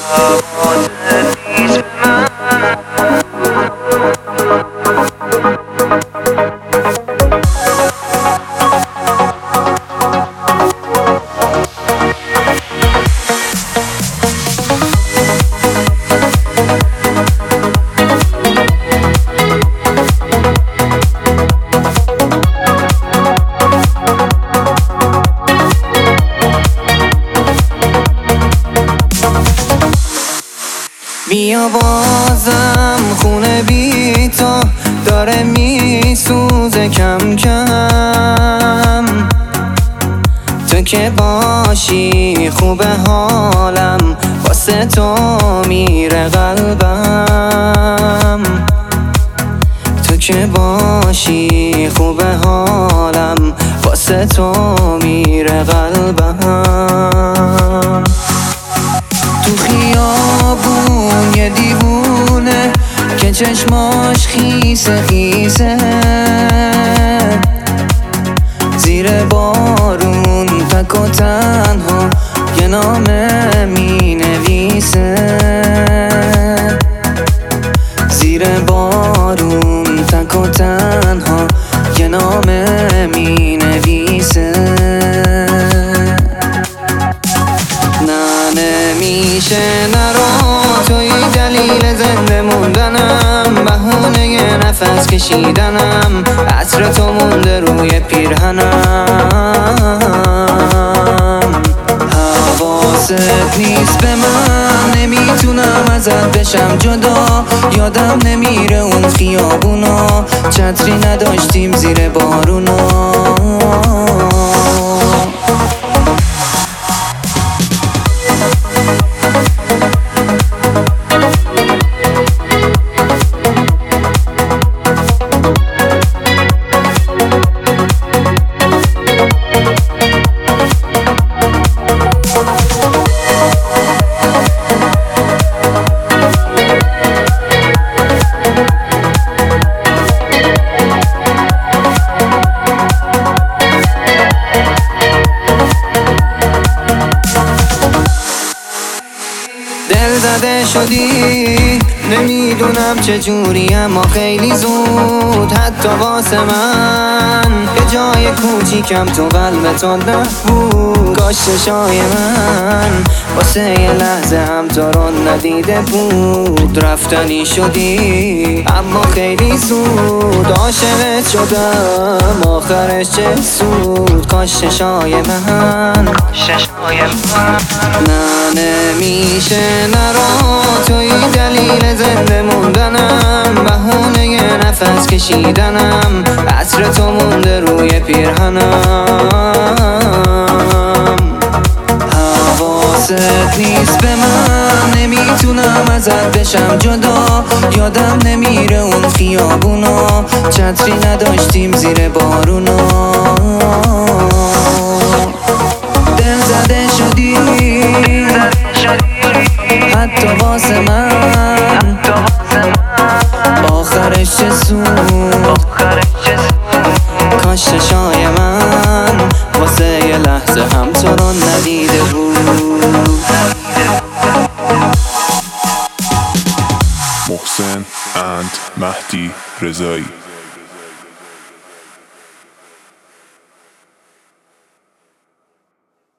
حواست نیست به من. بیا بازم خونه بی تو داره میسوزه کم کم، تو که باشی خوبه حالم، واسه تو میره قلبم. تو که باشی خوبه حالم، واسه تو میره قلبم. تو خیابون یه دیوونه که چشماش خیسه خیسه، زیر بارون تک و تنها یه نامه می نویسه. زیر بارون تک و تنها یه نامه می نویسه. نمیشه نرو، توی دلیل زنده موندنم، بهونه نفس کشیدنم، عطر تو مونده روی پیرهنم. حواست نیست به من، نمیتونم ازت بشم جدا، یادم نمیره اون خیابونا، چتری نداشتیم زیر بارونا. دل زده شدی نمیدونم چجوری، اما خیلی زود حتی واسه من یه جای کوچیکم تو قلبت نبود. کاش چشای من واسه یه لحظه هم تو رو ندیده بود. رفتنی شدی اما خیلی زود، عاشقت شدم آخرش چه سود. کاش چشای من نه نمیشه نرو، توی دلیل زنده موندنم، بهونه نفس کشیدنم، عطر تو مونده روی پیرهنم. حواست نیست به من، نمیتونم ازت بشم جدا، یادم نمیره اون خیابونا، چتری نداشتیم زیر بارونا. دل زده شدی حتی واسه من، آخرش چه سود. کاش چشای من واسه یه لحظه هم تو رو ندیده بود. محسن اند مهدی رضایی.